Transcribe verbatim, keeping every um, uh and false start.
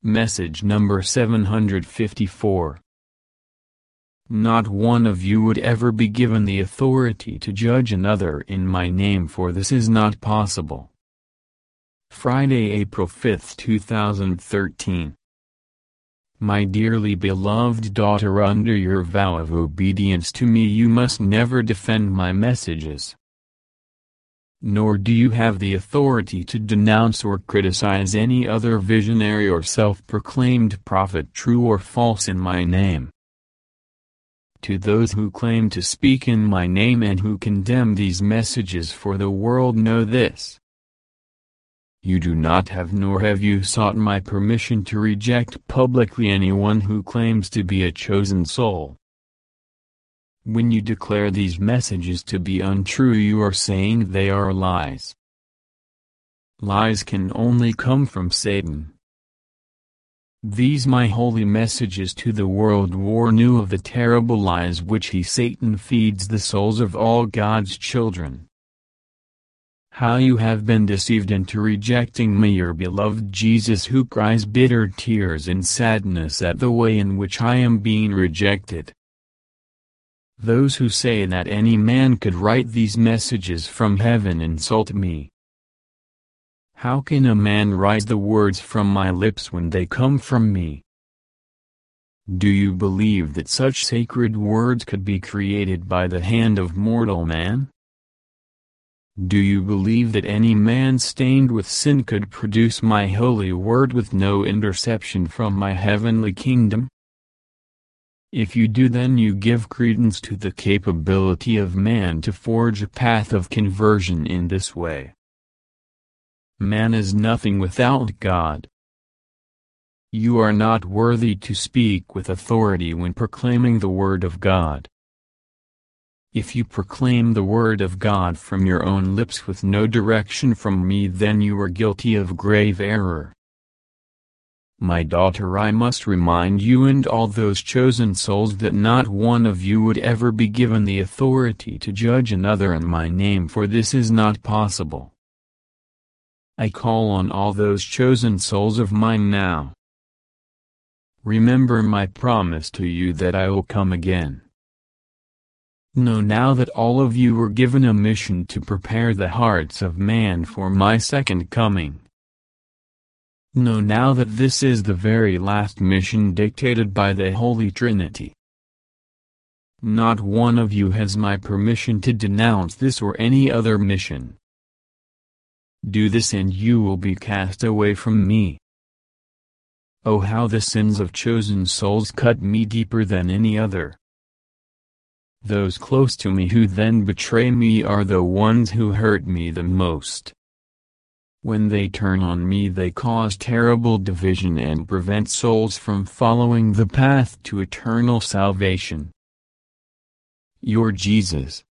Message number seven hundred fifty-four. Not one of you would ever be given the authority to judge another in my name, for this is not possible. Friday, April fifth, two thousand thirteen. My dearly beloved daughter, under your vow of obedience to me you must never defend my messages. Nor do you have the authority to denounce or criticize any other visionary or self-proclaimed prophet, true or false, in my name. To those who claim to speak in my name and who condemn these messages for the world, know this: you do not have nor have you sought my permission to reject publicly anyone who claims to be a chosen soul. When you declare these messages to be untrue, you are saying they are lies. Lies can only come from Satan. These my holy messages to the world warn you of the terrible lies which he, Satan, feeds the souls of all God's children. How you have been deceived into rejecting me, your beloved Jesus, who cries bitter tears in sadness at the way in which I am being rejected. Those who say that any man could write these messages from heaven insult me. How can a man write the words from my lips when they come from me? Do you believe that such sacred words could be created by the hand of mortal man? Do you believe that any man stained with sin could produce my holy word with no interception from my heavenly kingdom? If you do, then you give credence to the capability of man to forge a path of conversion in this way. Man is nothing without God. You are not worthy to speak with authority when proclaiming the word of God. If you proclaim the word of God from your own lips with no direction from me, then you are guilty of grave error. My daughter, I must remind you and all those chosen souls that not one of you would ever be given the authority to judge another in my name, for this is not possible. I call on all those chosen souls of mine now. Remember my promise to you that I will come again. Know now that all of you were given a mission to prepare the hearts of man for my second coming. Know now that this is the very last mission dictated by the Holy Trinity. Not one of you has my permission to denounce this or any other mission. Do this and you will be cast away from me. Oh, how the sins of chosen souls cut me deeper than any other. Those close to me who then betray me are the ones who hurt me the most. When they turn on me, they cause terrible division and prevent souls from following the path to eternal salvation. Your Jesus,